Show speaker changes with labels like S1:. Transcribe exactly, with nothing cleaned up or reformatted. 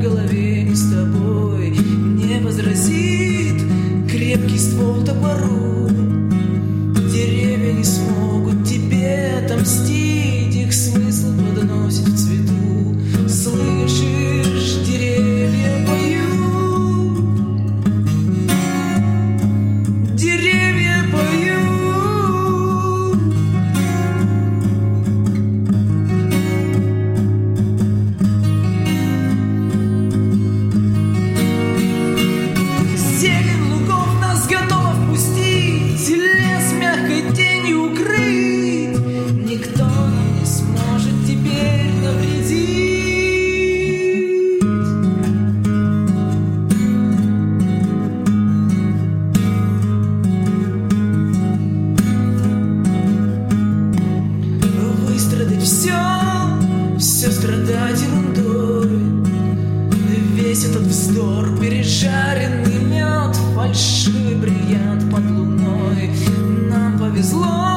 S1: в голове не с тобой не возразит крепкий ствол топору. Деревья не смогут тебе отомстить, их смысл подносит в цвету. Слышишь, деревья поют, деревья поют. Зелень лугов нас готова впустить, лес мягкой тенью укрыть. Никто нам не сможет теперь навредить. Выстрадать все, все страдать ерундой. Весь этот вздор, пережаренный мед, фальшивый бриллиант под луной. Нам повезло.